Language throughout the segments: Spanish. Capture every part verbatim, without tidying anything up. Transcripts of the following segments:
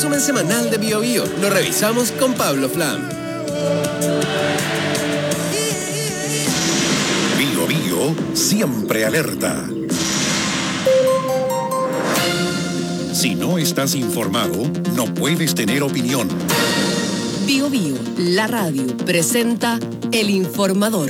resumen semanal de Bio Bio. Lo revisamos con Pablo Flam. Bio Bio, siempre alerta. Si no estás informado, no puedes tener opinión. Bio Bio, la radio, presenta El Informador.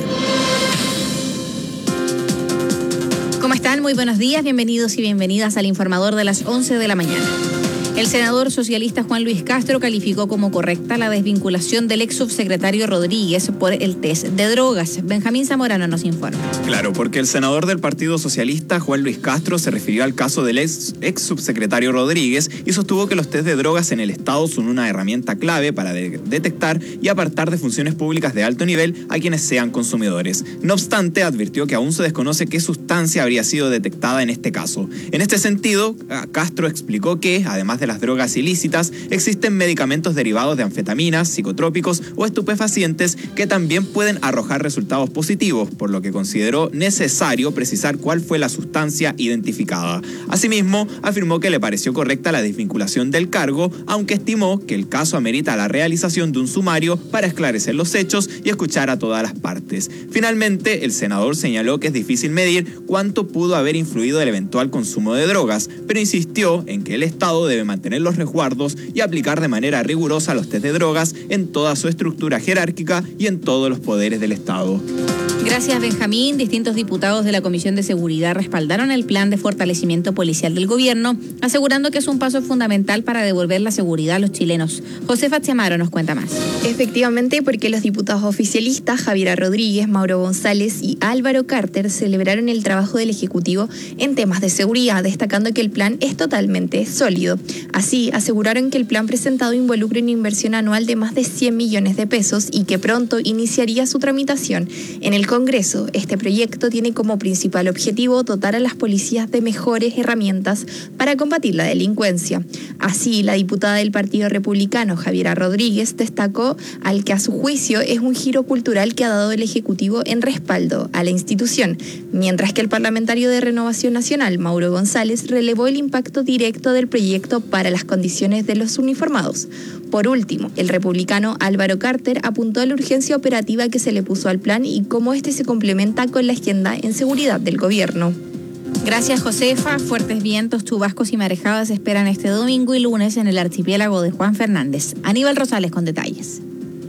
¿Cómo están? Muy buenos días, bienvenidos y bienvenidas al Informador de las once de la mañana. El senador socialista Juan Luis Castro calificó como correcta la desvinculación del ex subsecretario Rodríguez por el test de drogas. Benjamín Zamorano nos informa. Claro, porque el senador del Partido Socialista, Juan Luis Castro, se refirió al caso del ex, ex subsecretario Rodríguez y sostuvo que los test de drogas en el Estado son una herramienta clave para de- detectar y apartar de funciones públicas de alto nivel a quienes sean consumidores. No obstante, advirtió que aún se desconoce qué sustancia habría sido detectada en este caso. En este sentido, Castro explicó que, además de las drogas ilícitas, existen medicamentos derivados de anfetaminas, psicotrópicos o estupefacientes que también pueden arrojar resultados positivos, por lo que consideró necesario precisar cuál fue la sustancia identificada. Asimismo, afirmó que le pareció correcta la desvinculación del cargo, aunque estimó que el caso amerita la realización de un sumario para esclarecer los hechos y escuchar a todas las partes. Finalmente, el senador señaló que es difícil medir cuánto pudo haber influido el eventual consumo de drogas, pero insistió en que el Estado debe mantener los resguardos y aplicar de manera rigurosa los test de drogas en toda su estructura jerárquica y en todos los poderes del Estado. Gracias, Benjamín. Distintos diputados de la Comisión de Seguridad respaldaron el plan de fortalecimiento policial del gobierno, asegurando que es un paso fundamental para devolver la seguridad a los chilenos. Josefa Chamaro nos cuenta más. Efectivamente, porque los diputados oficialistas Javiera Rodríguez, Mauro González y Álvaro Carter celebraron el trabajo del Ejecutivo en temas de seguridad, destacando que el plan es totalmente sólido. Así, aseguraron que el plan presentado involucra una inversión anual de más de cien millones de pesos y que pronto iniciaría su tramitación en el Congreso. Este proyecto tiene como principal objetivo dotar a las policías de mejores herramientas para combatir la delincuencia. Así, la diputada del Partido Republicano, Javiera Rodríguez, destacó al que a su juicio es un giro cultural que ha dado el Ejecutivo en respaldo a la institución, mientras que el parlamentario de Renovación Nacional, Mauro González, relevó el impacto directo del proyecto para las condiciones de los uniformados. Por último, el republicano Álvaro Carter apuntó a la urgencia operativa que se le puso al plan y cómo este se complementa con la agenda en seguridad del gobierno. Gracias, Josefa. Fuertes vientos, chubascos y marejadas se esperan este domingo y lunes en el archipiélago de Juan Fernández. Aníbal Rosales con detalles.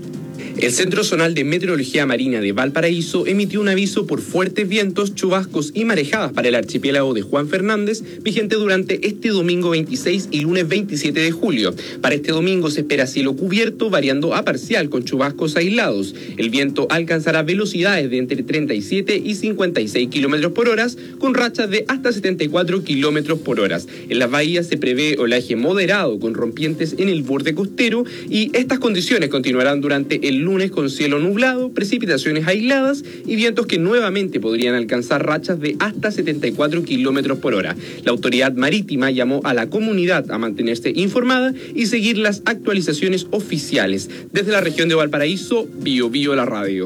El Centro Zonal de Meteorología Marina de Valparaíso emitió un aviso por fuertes vientos, chubascos y marejadas para el archipiélago de Juan Fernández, vigente durante este domingo veintiséis y lunes veintisiete de julio. Para este domingo se espera cielo cubierto, variando a parcial con chubascos aislados. El viento alcanzará velocidades de entre treinta y siete y cincuenta y seis kilómetros por hora, con rachas de hasta setenta y cuatro kilómetros por hora. En las bahías se prevé oleaje moderado con rompientes en el borde costero y estas condiciones continuarán durante el lunes con cielo nublado, precipitaciones aisladas y vientos que nuevamente podrían alcanzar rachas de hasta setenta y cuatro kilómetros por hora. La autoridad marítima llamó a la comunidad a mantenerse informada y seguir las actualizaciones oficiales. Desde la región de Valparaíso, Bio Bio la radio.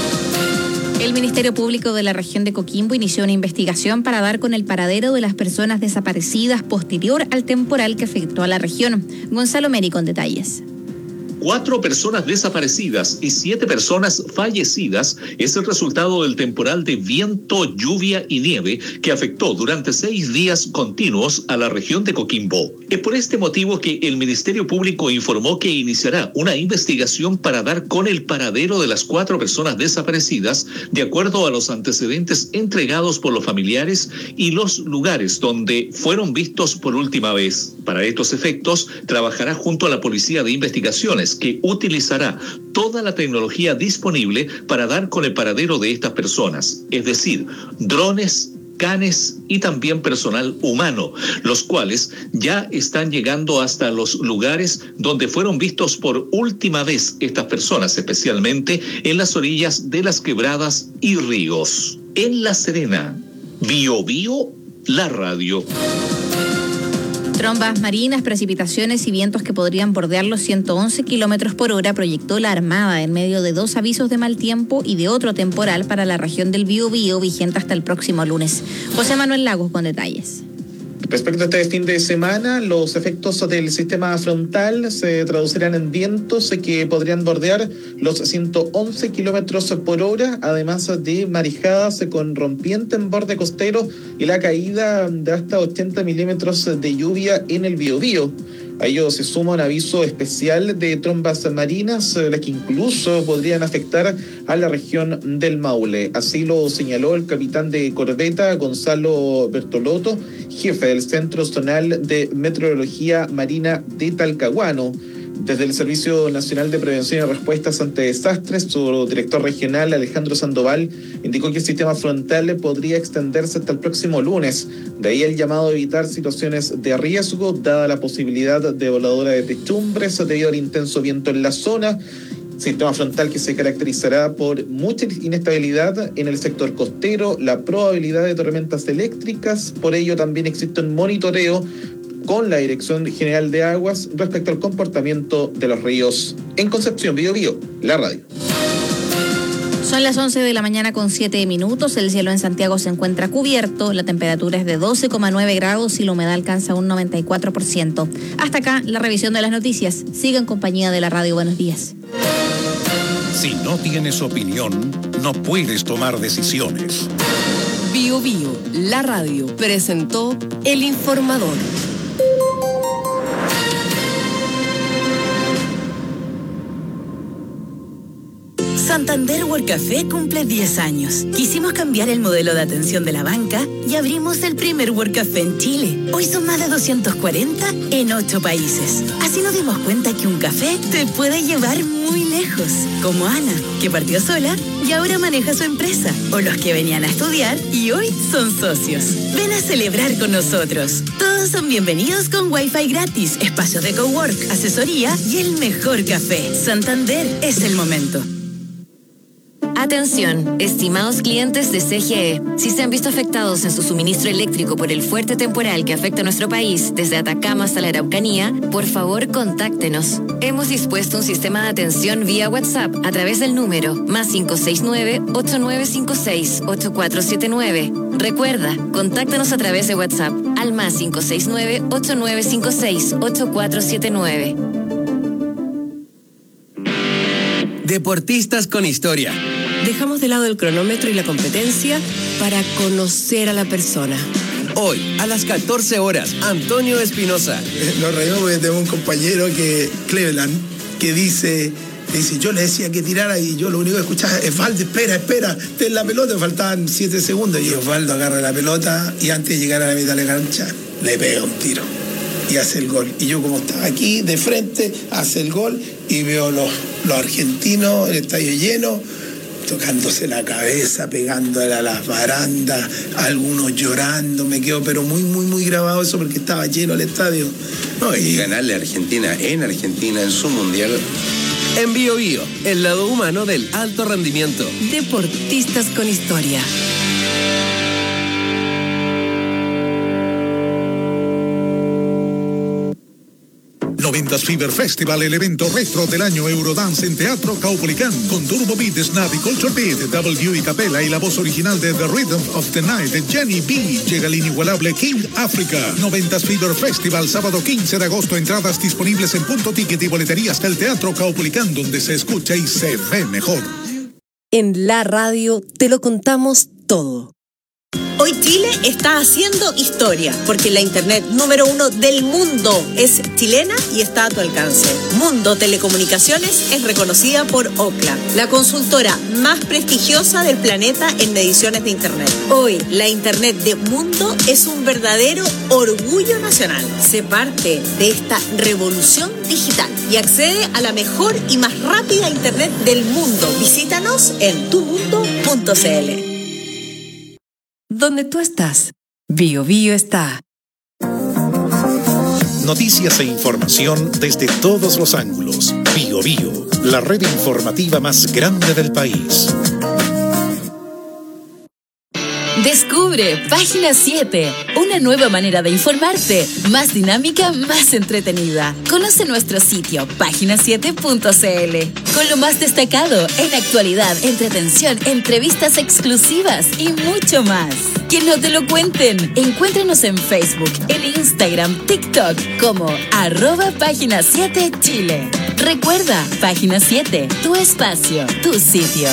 El Ministerio Público de la región de Coquimbo inició una investigación para dar con el paradero de las personas desaparecidas posterior al temporal que afectó a la región. Gonzalo Meri con detalles. Cuatro personas desaparecidas y siete personas fallecidas es el resultado del temporal de viento, lluvia y nieve que afectó durante seis días continuos a la región de Coquimbo. Es por este motivo que el Ministerio Público informó que iniciará una investigación para dar con el paradero de las cuatro personas desaparecidas de acuerdo a los antecedentes entregados por los familiares y los lugares donde fueron vistos por última vez. Para estos efectos, trabajará junto a la Policía de Investigaciones, que utilizará toda la tecnología disponible para dar con el paradero de estas personas, es decir, drones, canes y también personal humano, los cuales ya están llegando hasta los lugares donde fueron vistos por última vez estas personas, especialmente en las orillas de las quebradas y ríos. En La Serena, Bio Bio, la radio. Trombas marinas, precipitaciones y vientos que podrían bordear los ciento once kilómetros por hora proyectó la Armada en medio de dos avisos de mal tiempo y de otro temporal para la región del Biobío vigente hasta el próximo lunes. José Manuel Lagos con detalles. Respecto a este fin de semana, los efectos del sistema frontal se traducirán en vientos que podrían bordear los ciento once kilómetros por hora, además de marejadas con rompiente en borde costero y la caída de hasta ochenta milímetros de lluvia en el Biobío. A ello se suma un aviso especial de trombas marinas, las que incluso podrían afectar a la región del Maule. Así lo señaló el capitán de corbeta, Gonzalo Bertolotto, jefe del Centro Zonal de Meteorología Marina de Talcahuano. Desde el Servicio Nacional de Prevención y Respuestas ante Desastres, su director regional, Alejandro Sandoval, indicó que el sistema frontal podría extenderse hasta el próximo lunes. De ahí el llamado a evitar situaciones de riesgo, dada la posibilidad de voladura de techumbres debido al intenso viento en la zona. Sistema frontal que se caracterizará por mucha inestabilidad en el sector costero, la probabilidad de tormentas eléctricas. Por ello también existe un monitoreo con la Dirección General de Aguas respecto al comportamiento de los ríos. En Concepción, Biobío, la radio. Son las once de la mañana con siete minutos. El cielo en Santiago se encuentra cubierto. La temperatura es de doce coma nueve grados y la humedad alcanza un noventa y cuatro por ciento. Hasta acá la revisión de las noticias. Siga en compañía de la radio. Buenos días. Si no tienes opinión, no puedes tomar decisiones. Biobío, la radio, presentó El Informador. Santander World Café cumple diez años. Quisimos cambiar el modelo de atención de la banca y abrimos el primer World Café en Chile. Hoy son más de doscientos cuarenta en ocho países. Así nos dimos cuenta que un café te puede llevar muy lejos. Como Ana, que partió sola y ahora maneja su empresa. O los que venían a estudiar y hoy son socios. Ven a celebrar con nosotros. Todos son bienvenidos con Wi-Fi gratis, espacios de cowork, asesoría y el mejor café. Santander es el momento. Atención, estimados clientes de C G E. Si se han visto afectados en su suministro eléctrico por el fuerte temporal que afecta a nuestro país, desde Atacama hasta la Araucanía, por favor contáctenos. Hemos dispuesto un sistema de atención vía WhatsApp a través del número más cinco seis nueve, ocho nueve cinco seis, ocho cuatro siete nueve. Recuerda, contáctanos a través de WhatsApp al más cinco seis nueve, ocho nueve cinco seis, ocho cuatro siete nueve. Deportistas con historia. Dejamos de lado el cronómetro y la competencia para conocer a la persona. Hoy, a las catorce horas, Antonio Espinosa. Nos reímos porque tengo un compañero que, Cleveland, que dice, dice, yo le decía que tirara y yo lo único que escuchaba es, Osvaldo, espera, espera, ten la pelota, faltaban siete segundos. Y Osvaldo agarra la pelota y antes de llegar a la mitad de la cancha, le pega un tiro y hace el gol. Y yo, como estaba aquí de frente, hace el gol y veo los, los argentinos, el estadio lleno, tocándose la cabeza, pegándole a las barandas, algunos llorando. Me quedo pero muy, muy, muy grabado eso porque estaba lleno el estadio. No, y... y ganarle a Argentina en Argentina en su mundial. En Biobío, el lado humano del alto rendimiento. Deportistas con historia. noventas Fever Festival, el evento retro del año Eurodance en Teatro Caupolicán, con Turbo Beat, Snap y Culture Beat, W y Capella y la voz original de The Rhythm of the Night de Jenny B. Llega el inigualable King Africa. noventas Fever Festival, sábado quince de agosto, entradas disponibles en Punto Ticket y boleterías del Teatro Caupolicán, donde se escucha y se ve mejor. En la radio te lo contamos todo. Hoy Chile está haciendo historia, porque la internet número uno del mundo es chilena y está a tu alcance. Mundo Telecomunicaciones es reconocida por Ookla, la consultora más prestigiosa del planeta en mediciones de internet. Hoy, la internet de Mundo es un verdadero orgullo nacional. Sé parte de esta revolución digital y accede a la mejor y más rápida internet del mundo. Visítanos en tu mundo punto c l. Donde tú estás, Biobío está. Noticias e información desde todos los ángulos. Biobío, la red informativa más grande del país. Descubre Página siete, una nueva manera de informarte, más dinámica, más entretenida. Conoce nuestro sitio, página siete punto c l, con lo más destacado en actualidad, entretención, entrevistas exclusivas y mucho más. que no te lo cuenten. Encuéntranos en Facebook, en Instagram, TikTok como arroba Página siete Chile. Recuerda, Página siete, tu espacio, tu sitio.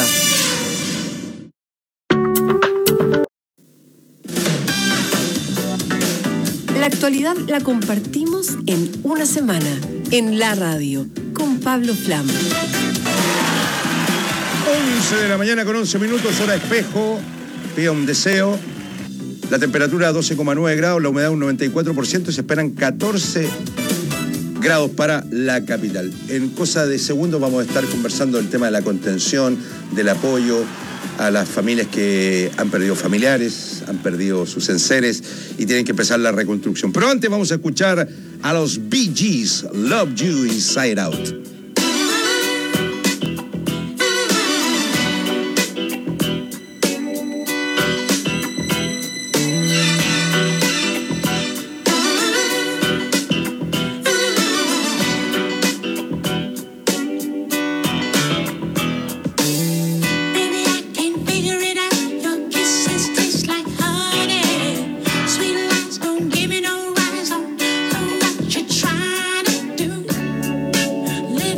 La actualidad la compartimos en una semana, en la radio, con Pablo Flam. once de la mañana con once minutos, hora espejo, pida un deseo. La temperatura doce coma nueve grados, la humedad un noventa y cuatro por ciento y se esperan catorce grados para la capital. En cosa de segundos vamos a estar conversando del tema de la contención, del apoyo a las familias que han perdido familiares, han perdido sus enseres y tienen que empezar la reconstrucción. Pero antes vamos a escuchar a los Bee Gees, Love You Inside Out. Little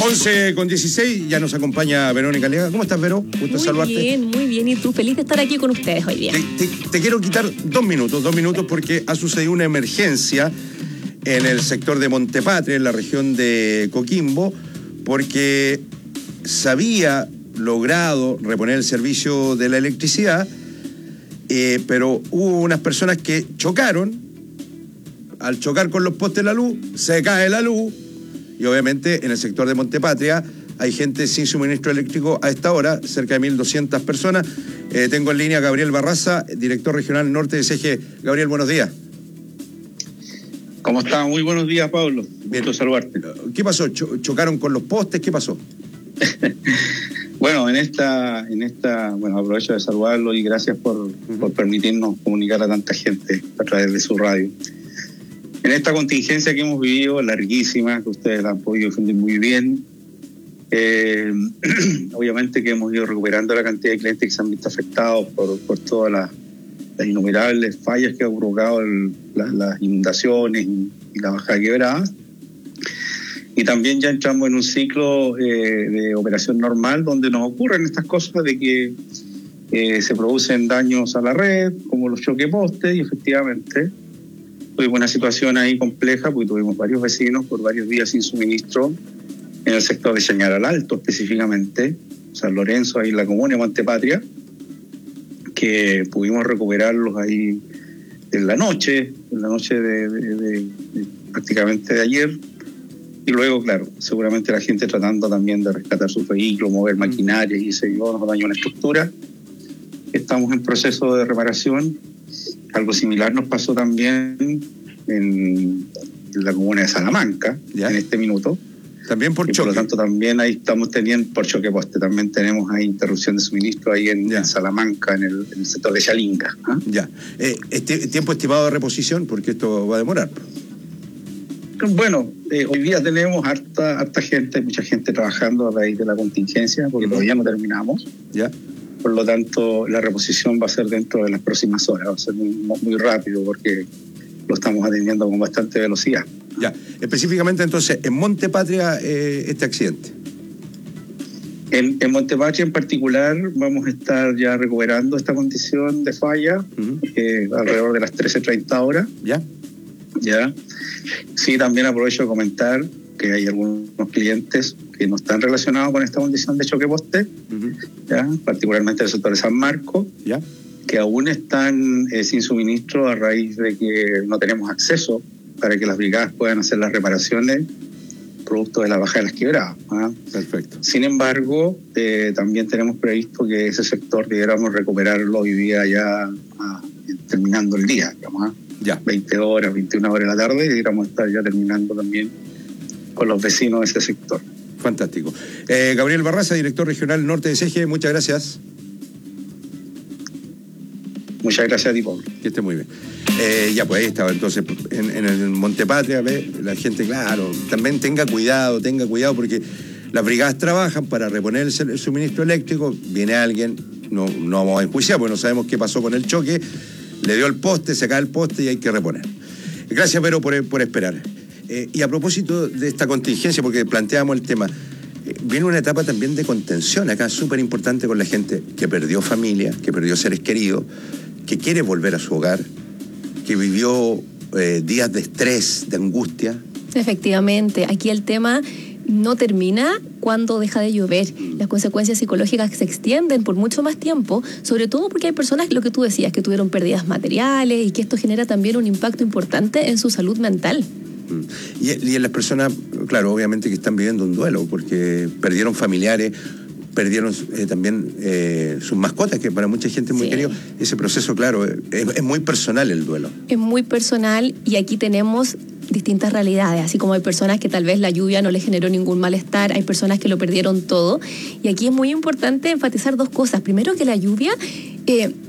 once con dieciséis, ya nos acompaña Verónica Aliaga. ¿Cómo estás, Vero? Gusto muy saludarte. Muy bien, muy bien. Y tú, feliz de estar aquí con ustedes hoy día. Te, te, te quiero quitar dos minutos, dos minutos porque ha sucedido una emergencia en el sector de Montepatria, en la región de Coquimbo, porque se había logrado reponer el servicio de la electricidad, eh, pero hubo unas personas que chocaron. Al chocar con los postes de la luz, se cae la luz, y obviamente en el sector de Montepatria hay gente sin suministro eléctrico a esta hora, cerca de mil doscientas personas. Eh, tengo en línea a Gabriel Barraza, director regional norte de C G. Gabriel, buenos días. ¿Cómo está? Muy buenos días, Pablo. Bien. Gusto saludarte. ¿Qué pasó? ¿Chocaron con los postes? ¿Qué pasó? Bueno, en esta, en esta, bueno, aprovecho de saludarlo y gracias por, uh-huh. por permitirnos comunicar a tanta gente a través de su radio. En esta contingencia que hemos vivido, larguísima, que ustedes la han podido defender muy bien, eh, obviamente que hemos ido recuperando la cantidad de clientes que se han visto afectados por, por todas las, las innumerables fallas que ha provocado el, la, las inundaciones y, y la bajada de quebradas. Y también ya entramos en un ciclo eh, de operación normal donde nos ocurren estas cosas de que eh, se producen daños a la red, como los choques postes, y efectivamente tuvimos una situación ahí compleja porque tuvimos varios vecinos por varios días sin suministro en el sector de Chañaral Alto específicamente, San Lorenzo, ahí en la comuna de Montepatria, que pudimos recuperarlos ahí en la noche, en la noche de, de, de, de prácticamente de ayer. Y luego, claro, seguramente la gente tratando también de rescatar sus vehículos, mover maquinaria y se nos dañó una estructura. Estamos en proceso de reparación. Algo similar nos pasó también en, en la comuna de Salamanca, ¿ya? En este minuto. También por y choque. Por lo tanto, también ahí estamos teniendo, por choque poste, también tenemos ahí interrupción de suministro ahí en, en Salamanca, en el, en el sector de Chalinca. ¿eh? Ya. Eh, este, ¿Tiempo estimado de reposición? Porque esto va a demorar. Bueno, eh, hoy día tenemos harta, harta gente, mucha gente trabajando a raíz de la contingencia, porque todavía no terminamos. Ya. Por lo tanto, la reposición va a ser dentro de las próximas horas, va a ser muy, muy rápido porque lo estamos atendiendo con bastante velocidad. Ya, específicamente entonces, en Montepatria eh, este accidente. En, en Montepatria en particular vamos a estar ya recuperando esta condición de falla uh-huh. eh, alrededor de las trece treinta horas. Ya. Ya. Sí, también aprovecho de comentar que hay algunos clientes que no están relacionados con esta condición de choque poste, uh-huh. ¿ya? Particularmente el sector de San Marcos, ¿ya? Que aún están eh, sin suministro a raíz de que no tenemos acceso para que las brigadas puedan hacer las reparaciones producto de la bajada de las quebradas. ¿ah? Perfecto. Sin embargo, eh, también tenemos previsto que ese sector debiéramos recuperarlo hoy día ya ah, terminando el día, digamos, ¿ah? Ya. veinte horas, veintiuna horas de la tarde, y debiéramos estar ya terminando también con los vecinos de ese sector. Fantástico. Eh, Gabriel Barraza, director regional norte de C G, muchas gracias. Muchas gracias a ti, Pablo. Que esté muy bien. Eh, ya, pues ahí estaba entonces en, en el Montepatria, ¿ve? La gente, claro, también tenga cuidado, tenga cuidado porque las brigadas trabajan para reponer el, el suministro eléctrico, viene alguien, no, no vamos a enjuiciar porque no sabemos qué pasó con el choque, le dio el poste, se cae el poste y hay que reponer. Gracias, Vero, por, por esperar. Eh, y a propósito de esta contingencia, porque planteábamos el tema, eh, viene una etapa también de contención acá súper importante con la gente que perdió familia, que perdió seres queridos, que quiere volver a su hogar, que vivió eh, días de estrés, de angustia. Efectivamente, aquí el tema no termina cuando deja de llover. Las consecuencias psicológicas se extienden por mucho más tiempo, sobre todo porque hay personas, lo que tú decías, que tuvieron pérdidas materiales y que esto genera también un impacto importante en su salud mental. Y, y en las personas, claro, obviamente que están viviendo un duelo, porque perdieron familiares, perdieron eh, también eh, sus mascotas, que para mucha gente es muy sí. querido. Ese proceso, claro, es, es muy personal el duelo. Es muy personal y aquí tenemos distintas realidades, así como hay personas que tal vez la lluvia no les generó ningún malestar, hay personas que lo perdieron todo. Y aquí es muy importante enfatizar dos cosas. Primero, que la lluvia... Eh,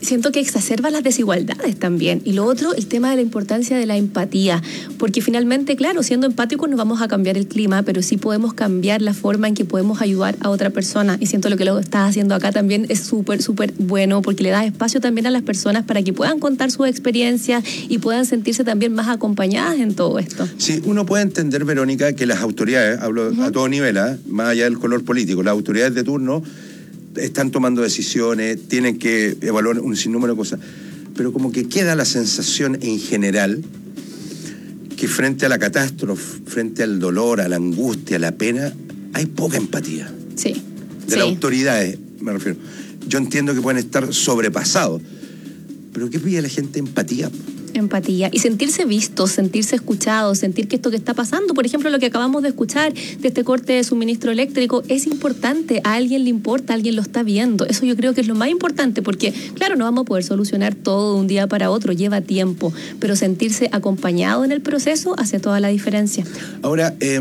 siento que exacerba las desigualdades también. Y lo otro, el tema de la importancia de la empatía, porque finalmente, claro, siendo empáticos no vamos a cambiar el clima, pero sí podemos cambiar la forma en que podemos ayudar a otra persona. Y siento lo que lo estás haciendo acá también es súper, súper bueno, porque le das espacio también a las personas para que puedan contar sus experiencias y puedan sentirse también más acompañadas en todo esto. Sí, uno puede entender, Verónica, que las autoridades, hablo uh-huh. a todo nivel, ¿eh? más allá del color político, las autoridades de turno están tomando decisiones, tienen que evaluar un sinnúmero de cosas, pero como que queda la sensación en general que frente a la catástrofe, frente al dolor, a la angustia, a la pena, hay poca empatía. Sí. De sí. las autoridades, me refiero. Yo entiendo que pueden estar sobrepasados, pero ¿qué pide la gente? Empatía. Empatía y sentirse vistos, sentirse escuchados, sentir que esto que está pasando, por ejemplo, lo que acabamos de escuchar de este corte de suministro eléctrico, es importante, a alguien le importa, a alguien lo está viendo. Eso yo creo que es lo más importante, porque claro, no vamos a poder solucionar todo de un día para otro, lleva tiempo, pero sentirse acompañado en el proceso hace toda la diferencia. Ahora, eh,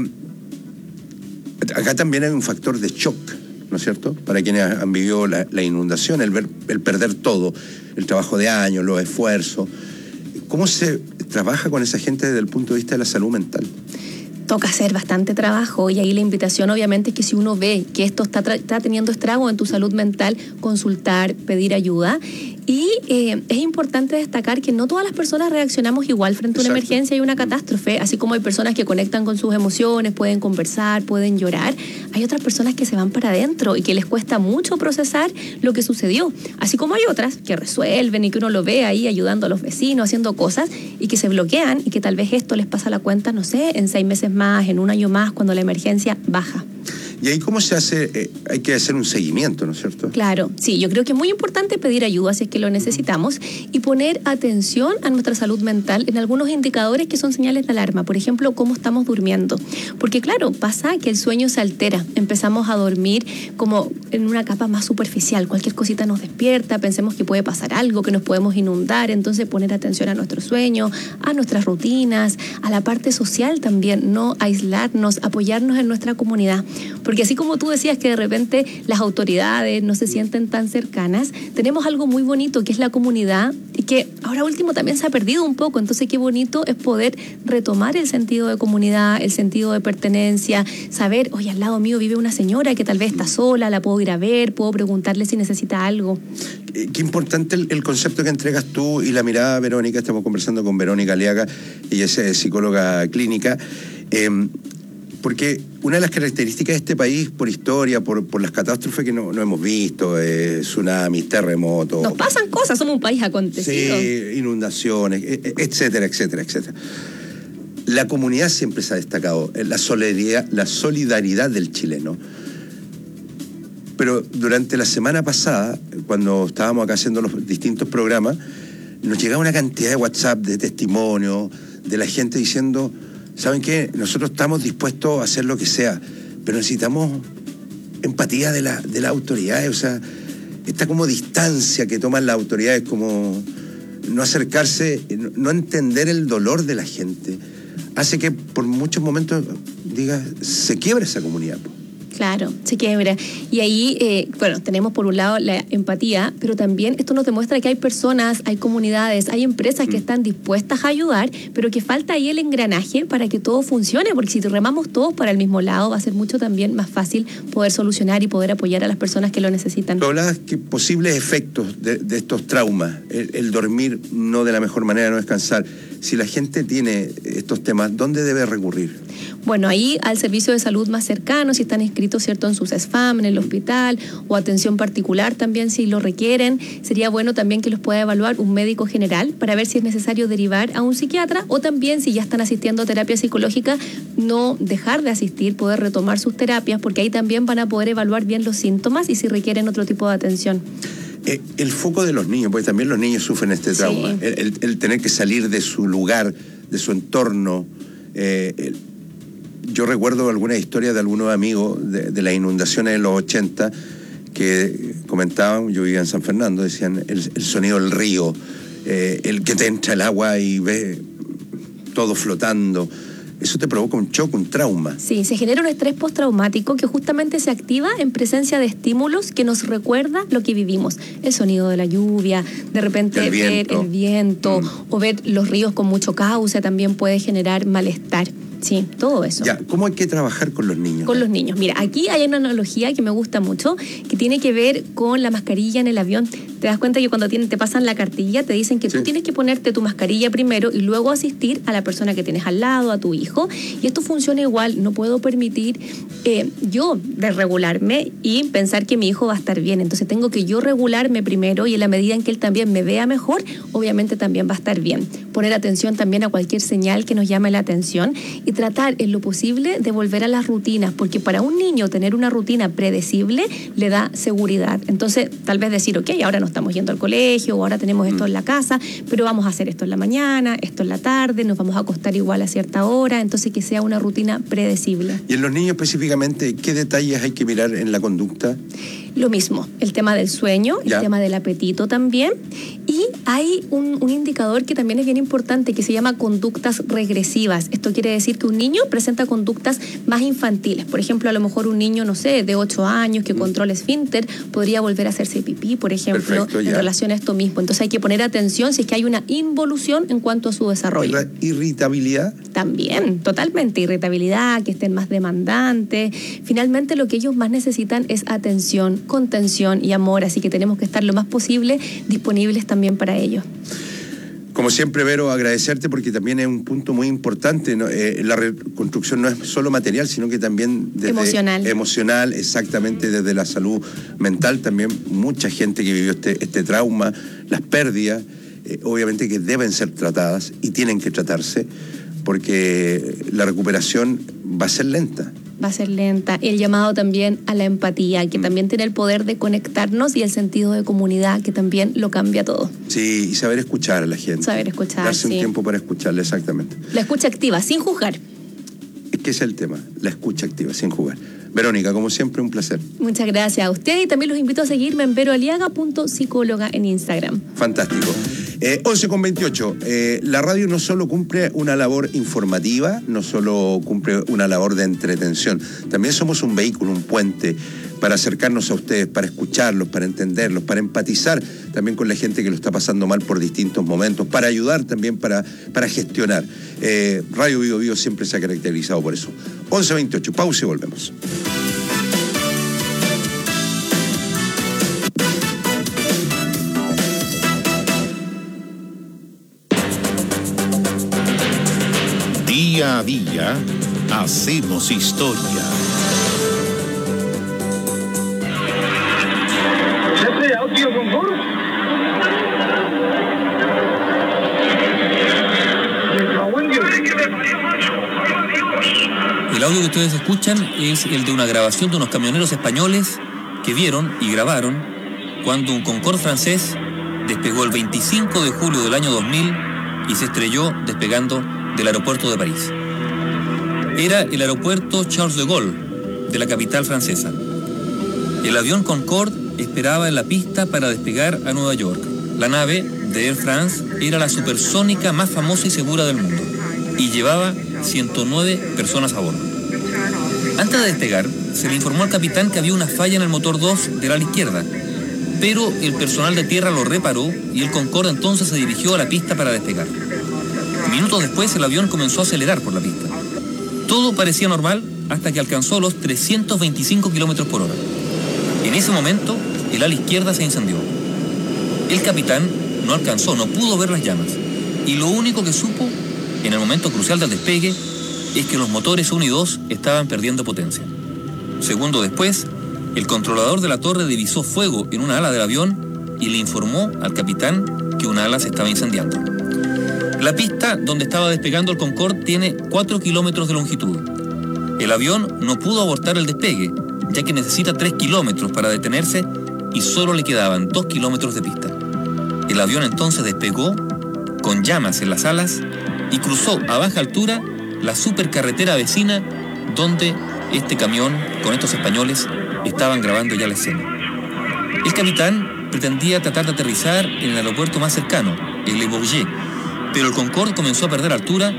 acá también hay un factor de shock, ¿no es cierto? Para quienes han vivido la, la inundación, el, ver, el perder todo, el trabajo de años, los esfuerzos. ¿Cómo se trabaja con esa gente desde el punto de vista de la salud mental? Toca hacer bastante trabajo y ahí la invitación obviamente es que si uno ve que esto está, está teniendo estrago en tu salud mental, consultar, pedir ayuda. Y eh, es importante destacar que no todas las personas reaccionamos igual frente a una Exacto. emergencia y una catástrofe, así como hay personas que conectan con sus emociones, pueden conversar, pueden llorar, hay otras personas que se van para adentro y que les cuesta mucho procesar lo que sucedió, así como hay otras que resuelven y que uno lo ve ahí ayudando a los vecinos, haciendo cosas y que se bloquean y que tal vez esto les pasa la cuenta, no sé, en seis meses más, en un año más, cuando la emergencia baja. ¿Y ahí cómo se hace? Eh, hay que hacer un seguimiento, ¿no es cierto? Claro, sí, yo creo que es muy importante pedir ayuda si es que lo necesitamos y poner atención a nuestra salud mental en algunos indicadores que son señales de alarma. Por ejemplo, cómo estamos durmiendo. Porque claro, pasa que el sueño se altera. Empezamos a dormir como en una capa más superficial. Cualquier cosita nos despierta, pensemos que puede pasar algo, que nos podemos inundar. Entonces poner atención a nuestro sueño, a nuestras rutinas, a la parte social también. No aislarnos, apoyarnos en nuestra comunidad. Porque así como tú decías que de repente las autoridades no se sienten tan cercanas, tenemos algo muy bonito que es la comunidad y que ahora último también se ha perdido un poco. Entonces qué bonito es poder retomar el sentido de comunidad, el sentido de pertenencia, saber, oye, al lado mío vive una señora que tal vez está sola, la puedo ir a ver, puedo preguntarle si necesita algo. Qué importante el, el concepto que entregas tú y la mirada, Verónica. Estamos conversando con Verónica Aliaga, ella es psicóloga clínica. Eh, Porque una de las características de este país, por historia, por, por las catástrofes que no, no hemos visto, eh, tsunamis, terremotos... Nos pasan cosas, somos un país acontecido. Sí, inundaciones, etcétera, etcétera, etcétera. La comunidad siempre se ha destacado, la solidaridad, la solidaridad del chileno. Pero durante la semana pasada, cuando estábamos acá haciendo los distintos programas, nos llegaba una cantidad de WhatsApp, de testimonios, de la gente diciendo... ¿Saben qué? Nosotros estamos dispuestos a hacer lo que sea, pero necesitamos empatía de la, de las autoridades, o sea, esta como distancia que toman las autoridades, como no acercarse, no entender el dolor de la gente, hace que por muchos momentos, diga, se quiebra esa comunidad. Claro, se quiebra. Y ahí, eh, bueno, tenemos por un lado la empatía, pero también esto nos demuestra que hay personas, hay comunidades, hay empresas que están dispuestas a ayudar, pero que falta ahí el engranaje para que todo funcione, porque si remamos todos para el mismo lado, va a ser mucho también más fácil poder solucionar y poder apoyar a las personas que lo necesitan. Tú hablabas que posibles efectos de, de estos traumas, el, el dormir no de la mejor manera, no descansar. Si la gente tiene estos temas, ¿dónde debe recurrir? Bueno, ahí al servicio de salud más cercano, si están inscritos, ¿cierto?, en sus S F A M, en el hospital, o atención particular también si lo requieren. Sería bueno también que los pueda evaluar un médico general para ver si es necesario derivar a un psiquiatra, o también si ya están asistiendo a terapia psicológica, no dejar de asistir, poder retomar sus terapias, porque ahí también van a poder evaluar bien los síntomas y si requieren otro tipo de atención. Eh, el foco de los niños, porque también los niños sufren este trauma, sí. el, el, el tener que salir de su lugar, de su entorno. Eh, el, yo recuerdo algunas historias de algunos amigos de, de las inundaciones de los ochenta que comentaban, yo vivía en San Fernando, decían el, el sonido del río, eh, el que te entra el agua y ves todo flotando. eso te provoca un shock, un trauma. Sí, se genera un estrés postraumático que justamente se activa en presencia de estímulos que nos recuerda lo que vivimos. El sonido de la lluvia, de repente el ver el viento mm. o ver los ríos con mucho cauce también puede generar malestar. Sí, todo eso. Ya, ¿cómo hay que trabajar con los niños? Con los niños. Mira, aquí hay una analogía que me gusta mucho, que tiene que ver con la mascarilla en el avión. Te das cuenta que cuando tienen, te pasan la cartilla, te dicen que sí. tú tienes que ponerte tu mascarilla primero y luego asistir a la persona que tienes al lado, a tu hijo. Y esto funciona igual. No puedo permitir eh, yo desregularme y pensar que mi hijo va a estar bien. Entonces tengo que yo regularme primero y en la medida en que él también me vea mejor, obviamente también va a estar bien. Poner atención también a cualquier señal que nos llame la atención y tratar en lo posible de volver a las rutinas, porque para un niño tener una rutina predecible le da seguridad. Entonces, tal vez decir, ok, ahora no estamos yendo al colegio o ahora tenemos esto mm. en la casa, pero vamos a hacer esto en la mañana, esto en la tarde, nos vamos a acostar igual a cierta hora, entonces que sea una rutina predecible. ¿Y en los niños específicamente qué detalles hay que mirar en la conducta? Lo mismo, el tema del sueño, ya. el tema del apetito también. Y hay un, un indicador que también es bien importante que se llama conductas regresivas. Esto quiere decir que un niño presenta conductas más infantiles. Por ejemplo, a lo mejor un niño, no sé, de ocho años que mm. controla esfínter, podría volver a hacerse pipí, por ejemplo, Perfecto, en relación a esto mismo. Entonces hay que poner atención si es que hay una involución en cuanto a su desarrollo. ¿Irritabilidad? También, totalmente. Irritabilidad, que estén más demandantes. Finalmente lo que ellos más necesitan es atención, contención y amor, así que tenemos que estar lo más posible disponibles también para ellos. Como siempre, Vero, agradecerte porque también es un punto muy importante, ¿no? Eh, la reconstrucción no es solo material, sino que también desde emocional. Emocional, exactamente, desde la salud mental también. Mucha gente que vivió este, este trauma, las pérdidas, eh, obviamente que deben ser tratadas y tienen que tratarse porque la recuperación va a ser lenta. Va a ser lenta. El llamado también a la empatía, que también tiene el poder de conectarnos, y el sentido de comunidad, que también lo cambia todo. Sí, y saber escuchar a la gente. Saber escuchar, Darse sí. un tiempo para escucharle, exactamente. La escucha activa, sin juzgar. Es que ese es el tema, la escucha activa, sin jugar. Verónica, como siempre, un placer. Muchas gracias a usted y también los invito a seguirme en veroaliaga punto psicóloga en Instagram. Fantástico. Eh, once con veintiocho, eh, la radio no solo cumple una labor informativa, no solo cumple una labor de entretención, también somos un vehículo, un puente para acercarnos a ustedes, para escucharlos, para entenderlos, para empatizar también con la gente que lo está pasando mal por distintos momentos, para ayudar también, para, para gestionar. Eh, Radio Bio Bio siempre se ha caracterizado por eso. once veintiocho, pausa y volvemos. Día a día, hacemos historia. El audio que ustedes escuchan es el de una grabación de unos camioneros españoles que vieron y grabaron cuando un Concorde francés despegó el veinticinco de julio del año dos mil y se estrelló despegando del aeropuerto de París. Era el aeropuerto Charles de Gaulle de la capital francesa. El avión Concorde esperaba en la pista para despegar a Nueva York. La nave de Air France era la supersónica más famosa y segura del mundo y llevaba ciento nueve personas a bordo. Antes de despegar, se le informó al capitán que había una falla en el motor dos del ala izquierda, pero el personal de tierra lo reparó y el Concorde entonces se dirigió a la pista para despegar. Minutos después, el avión comenzó a acelerar por la pista. Todo parecía normal hasta que alcanzó los trescientos veinticinco kilómetros por hora. En ese momento, el ala izquierda se incendió. El capitán no alcanzó, no pudo ver las llamas. Y lo único que supo, en el momento crucial del despegue, es que los motores uno y dos estaban perdiendo potencia. Segundo después, el controlador de la torre divisó fuego en una ala del avión y le informó al capitán que una ala se estaba incendiando. La pista donde estaba despegando el Concorde tiene cuatro kilómetros de longitud. El avión no pudo abortar el despegue, ya que necesita tres kilómetros para detenerse y solo le quedaban dos kilómetros de pista. El avión entonces despegó con llamas en las alas y cruzó a baja altura la supercarretera vecina donde este camión con estos españoles estaban grabando ya la escena. El capitán pretendía tratar de aterrizar en el aeropuerto más cercano, el Le Bourget, pero el Concorde comenzó a perder altura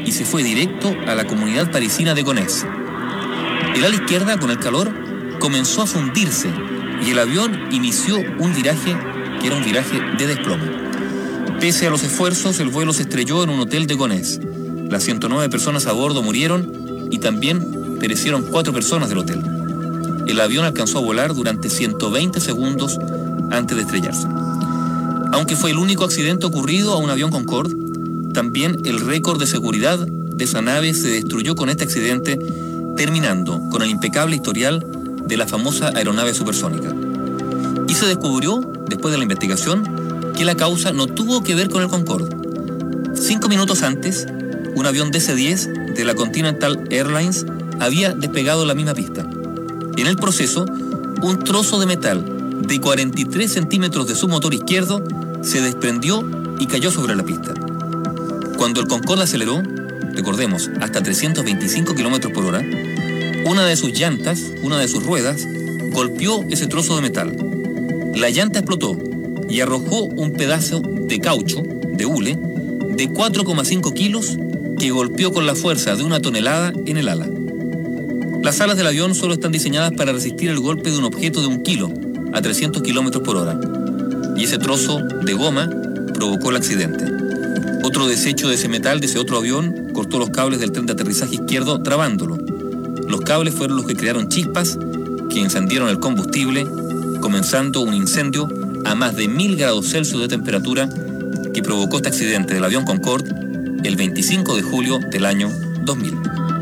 y se fue directo a la comunidad parisina de Gonesse. El ala izquierda, con el calor, comenzó a fundirse y el avión inició un viraje que era un viraje de desplome. Pese a los esfuerzos, el vuelo se estrelló en un hotel de Gonesse. Las ciento nueve personas a bordo murieron y también perecieron cuatro personas del hotel. El avión alcanzó a volar durante ciento veinte segundos antes de estrellarse. Aunque fue el único accidente ocurrido a un avión Concorde, también el récord de seguridad de esa nave se destruyó con este accidente, terminando con el impecable historial de la famosa aeronave supersónica. Y se descubrió, después de la investigación, que la causa no tuvo que ver con el Concorde. Cinco minutos antes, un avión D C diez de la Continental Airlines había despegado la misma pista. En el proceso, un trozo de metal de cuarenta y tres centímetros de su motor izquierdo se desprendió y cayó sobre la pista. Cuando el Concorde aceleró, recordemos, hasta trescientos veinticinco kilómetros por hora, una de sus llantas, una de sus ruedas, golpeó ese trozo de metal. La llanta explotó y arrojó un pedazo de caucho, de hule, de cuatro coma cinco kilos que golpeó con la fuerza de una tonelada en el ala. Las alas del avión solo están diseñadas para resistir el golpe de un objeto de un kilo a trescientos kilómetros por hora. Y ese trozo de goma provocó el accidente. Otro desecho de ese metal de ese otro avión cortó los cables del tren de aterrizaje izquierdo, trabándolo. Los cables fueron los que crearon chispas que encendieron el combustible, comenzando un incendio a más de mil grados Celsius de temperatura que provocó este accidente del avión Concorde el veinticinco de julio del año dos mil.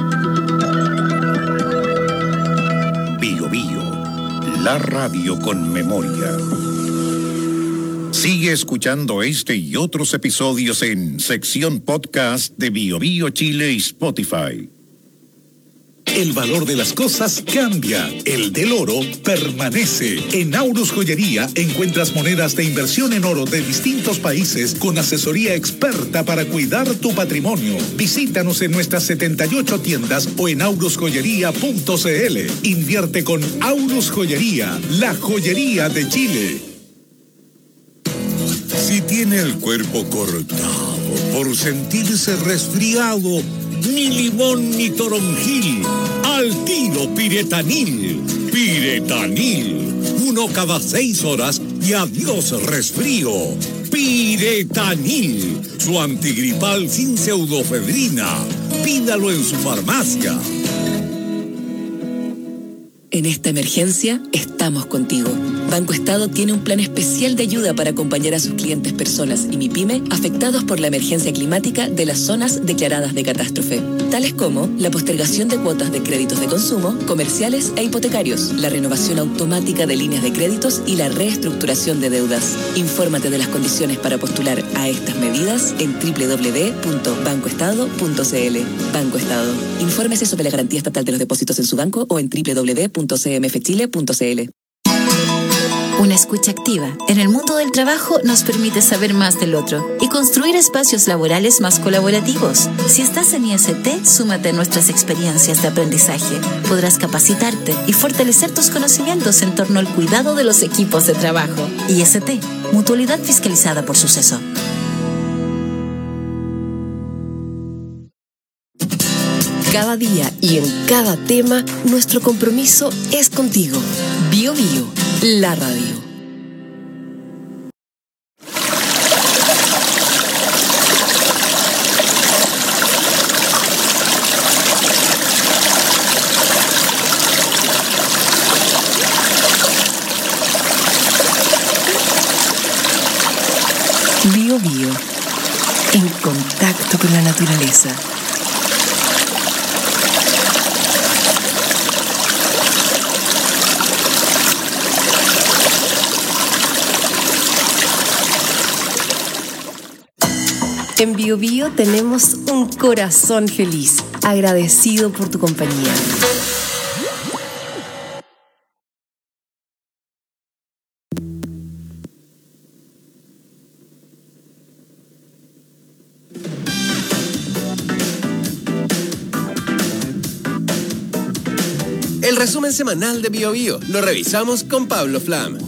Bio Bio, la radio con memoria. Sigue escuchando este y otros episodios en sección podcast de Bio Bio Chile y Spotify. El valor de las cosas cambia, el del oro permanece. En Aurus Joyería encuentras monedas de inversión en oro de distintos países con asesoría experta para cuidar tu patrimonio. Visítanos en nuestras setenta y ocho tiendas o en aurus joyería punto c l. Invierte con Aurus Joyería, la joyería de Chile. Si tiene el cuerpo cortado por sentirse resfriado, ni limón ni toronjil, al tiro Piretanil. Piretanil, uno cada seis horas y adiós resfrío. Piretanil, su antigripal sin pseudofedrina. Pídalo en su farmacia. En esta emergencia, estamos contigo. Banco Estado tiene un plan especial de ayuda para acompañar a sus clientes personas y MIPYME afectados por la emergencia climática de las zonas declaradas de catástrofe, tales como la postergación de cuotas de créditos de consumo, comerciales e hipotecarios, la renovación automática de líneas de créditos y la reestructuración de deudas. Infórmate de las condiciones para postular a estas medidas en doble u doble u doble u punto banco estado punto c l. Banco Estado. Infórmese sobre la garantía estatal de los depósitos en su banco o en doble u doble u doble u punto c m f chile punto c l. Una escucha activa en el mundo del trabajo nos permite saber más del otro y construir espacios laborales más colaborativos. Si estás en I S T, súmate a nuestras experiencias de aprendizaje. Podrás capacitarte y fortalecer tus conocimientos en torno al cuidado de los equipos de trabajo. I S T, Mutualidad Fiscalizada por Suceso. Cada día y en cada tema, nuestro compromiso es contigo. Bio Bio, la radio. Bio Bio, en contacto con la naturaleza. En Bio Bio tenemos un corazón feliz, agradecido por tu compañía. El resumen semanal de Bio Bio lo revisamos con Pablo Flam.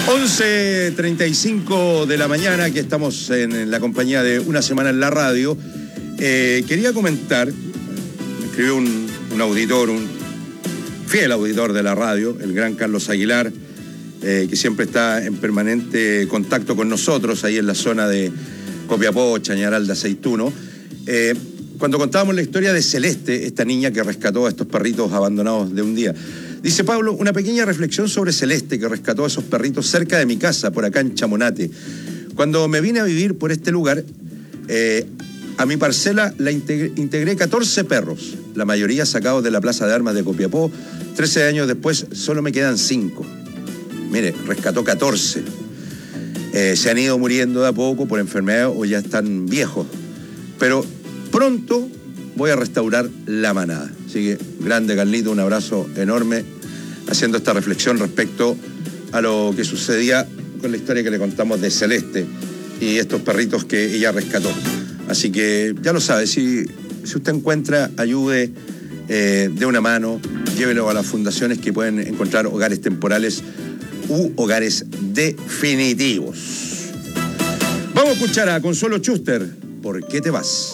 once treinta y cinco de la mañana, que estamos en la compañía de Una Semana en la Radio. Eh, quería comentar, me escribió un, un auditor, un fiel auditor de la radio, el gran Carlos Aguilar, eh, que siempre está en permanente contacto con nosotros ahí en la zona de Copiapó, Chañaral de Aceituno. Eh, cuando contábamos la historia de Celeste, esta niña que rescató a estos perritos abandonados de un día. Dice Pablo, una pequeña reflexión sobre Celeste, que rescató a esos perritos cerca de mi casa, por acá en Chamonate. Cuando me vine a vivir por este lugar, eh, a mi parcela la integré, integré catorce perros, la mayoría sacados de la Plaza de Armas de Copiapó. trece años después solo me quedan cinco. Mire, rescató catorce. Eh, se han ido muriendo de a poco por enfermedad o ya están viejos. Pero pronto voy a restaurar la manada. Así que, grande Carlito, un abrazo enorme, haciendo esta reflexión respecto a lo que sucedía con la historia que le contamos de Celeste y estos perritos que ella rescató. Así que, ya lo sabe, si, si usted encuentra, ayude eh, de una mano, llévelo a las fundaciones que pueden encontrar hogares temporales u hogares definitivos. Vamos a escuchar a Consuelo Schuster, ¿por qué te vas?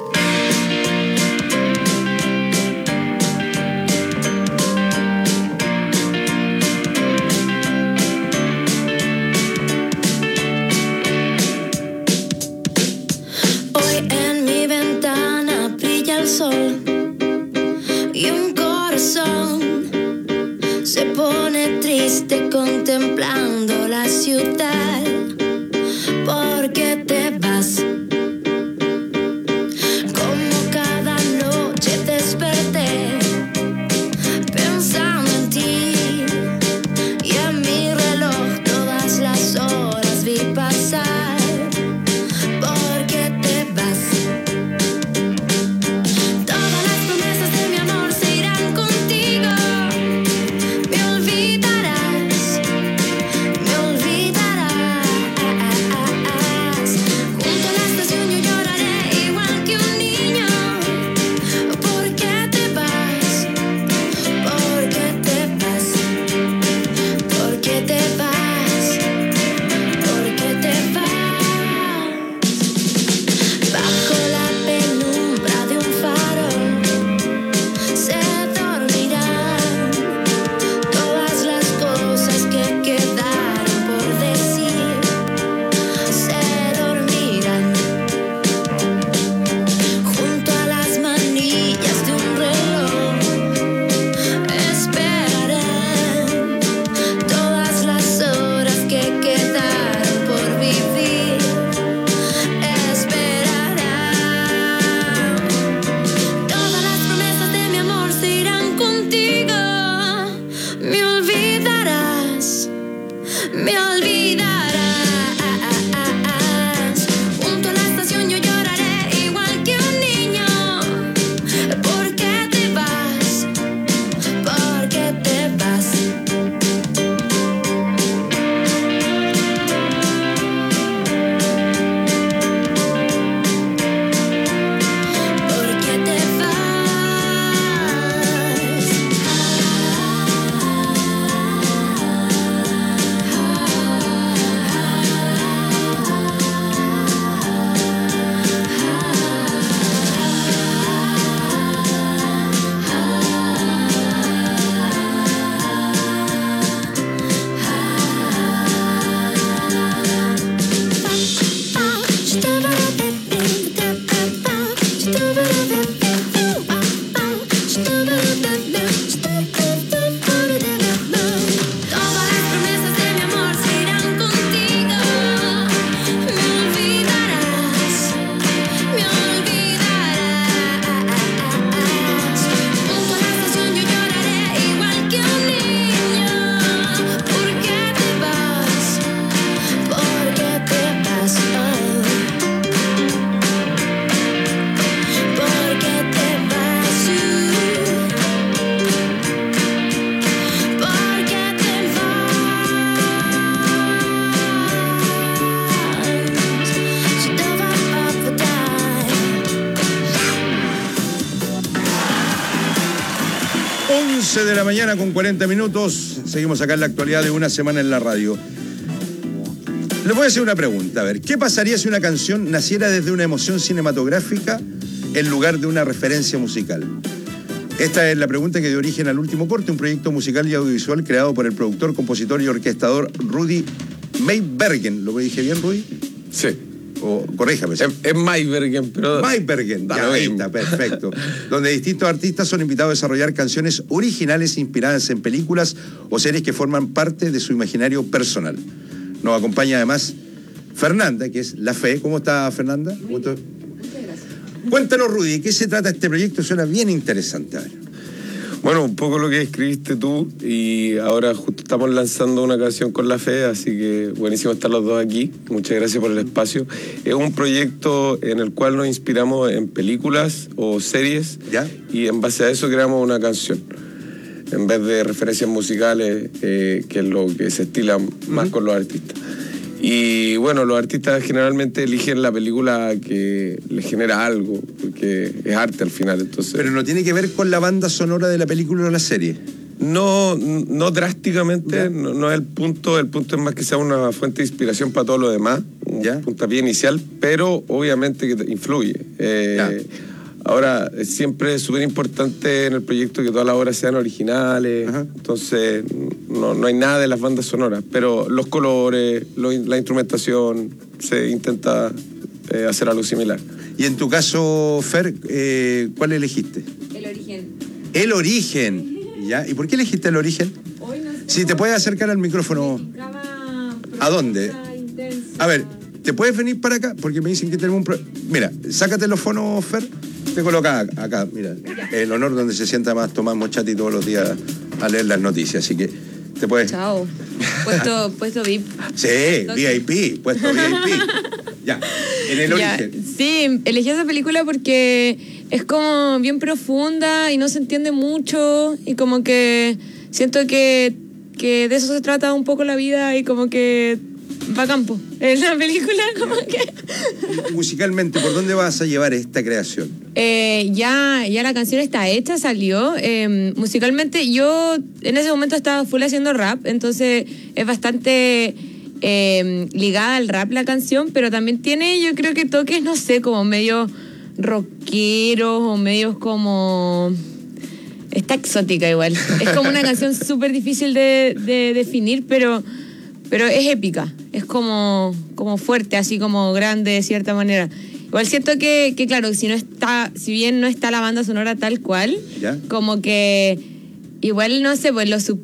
Hoy en mi ventana brilla el sol y un corazón se pone triste contemplando la ciudad. ¿Por qué te vas? Como cada noche desperté pensando en ti y en mi reloj todas las horas vi pasar. ¿Por qué te vas? Todas las promesas de mi amor se irán contigo. Me olvidarás, me olvidarás. Junto a la estación yo lloraré igual que un niño. ¿Por qué te vas? ¿Por qué te vas? ¿Por qué te vas? ¿Por qué te vas? Bajo la penumbra de un farol se dormirán todas las cosas que quedaron por decir. Se dormirán junto a las manillas de un reloj. Esperarán todas las horas que quedaron por vivir. Esperarán. Todas las promesas de mi amor se irán contigo. Me olvidarás, me olvidarás. Junto a la estación yo lloraré igual que un niño. ¿Por qué te vas? ¿Por qué te vas? ¿Por qué te Todas las promesas de mi amor se irán contigo. Me olvidarás, me olvidarás. Junto a la estación yo lloraré igual que un niño. ¿Por qué te vas? ¿Por qué te vas? ¿Por qué te vas? ¿Por qué te once de la mañana con cuarenta minutos. Seguimos acá en la actualidad de Una Semana en la Radio. Les voy a hacer una pregunta, a ver, ¿qué pasaría si una canción naciera desde una emoción cinematográfica en lugar de una referencia musical? Esta es la pregunta que dio origen al Último Corte, un proyecto musical y audiovisual creado por el productor, compositor y orquestador Rudy Maybergen. ¿Lo dije bien, Rudy? Sí. O corríjame. Es, es Maybergen, pero... Maybergen, ya, ahí está, perfecto. Donde distintos artistas son invitados a desarrollar canciones originales inspiradas en películas o series que forman parte de su imaginario personal. Nos acompaña además Fernanda, que es La Fe. ¿Cómo está, Fernanda? ¿Cómo está? Cuéntanos, Rudy, ¿de qué se trata este proyecto? Suena bien interesante. A ver. Bueno, un poco lo que escribiste tú, y ahora justo estamos lanzando una canción con La Fe, así que buenísimo estar los dos aquí. Muchas gracias por el espacio. Es un proyecto en el cual nos inspiramos en películas o series, ¿ya? Y en base a eso creamos una canción. En vez de referencias musicales, eh, que es lo que se estila más uh-huh. con los artistas. Y bueno, los artistas generalmente eligen la película que les genera algo, porque es arte al final. Entonces, pero no tiene que ver con la banda sonora de la película o la serie. No, no drásticamente, no, no es el punto. El punto es más que sea una fuente de inspiración para todo lo demás, un ¿ya? puntapié inicial, pero obviamente que influye. Eh, Ahora, siempre es súper importante en el proyecto que todas las obras sean originales. Ajá. Entonces no, no hay nada de las bandas sonoras, pero los colores, lo, la instrumentación, se intenta eh, hacer algo similar. Y en tu caso, Fer, eh, ¿cuál elegiste? El Origen. El Origen, ¿ya? ¿Y por qué elegiste El Origen? Hoy no sé. Si te puedes acercar al micrófono. ¿A dónde? A ver, ¿te puedes venir para acá? Porque me dicen que tenemos un problema. Mira, sácate los fonos, Fer. Te coloca acá, mira, el honor donde se sienta más Tomás Mochati todos los días a leer las noticias, así que te puedes... Chao, puesto, puesto V I P. Sí, V I P, puesto V I P. Ya, en El Ya, Origen. sí, elegí esa película porque es como bien profunda y no se entiende mucho y como que siento que, que de eso se trata un poco la vida y como que va a campo. En la película como que... Musicalmente, ¿por dónde vas a llevar esta creación? Eh, ya, ya la canción está hecha, salió. Eh, musicalmente yo en ese momento estaba full haciendo rap, entonces es bastante eh, ligada al rap la canción, pero también tiene, yo creo que toques, no sé, como medio rockeros o medios como... Está exótica igual. Es como una canción súper difícil de, de definir, pero... Pero es épica, es como, como fuerte, así como grande de cierta manera. Igual siento que, que claro, si no está, si bien no está la banda sonora tal cual, ¿ya? Como que igual no sé, pues los, sub,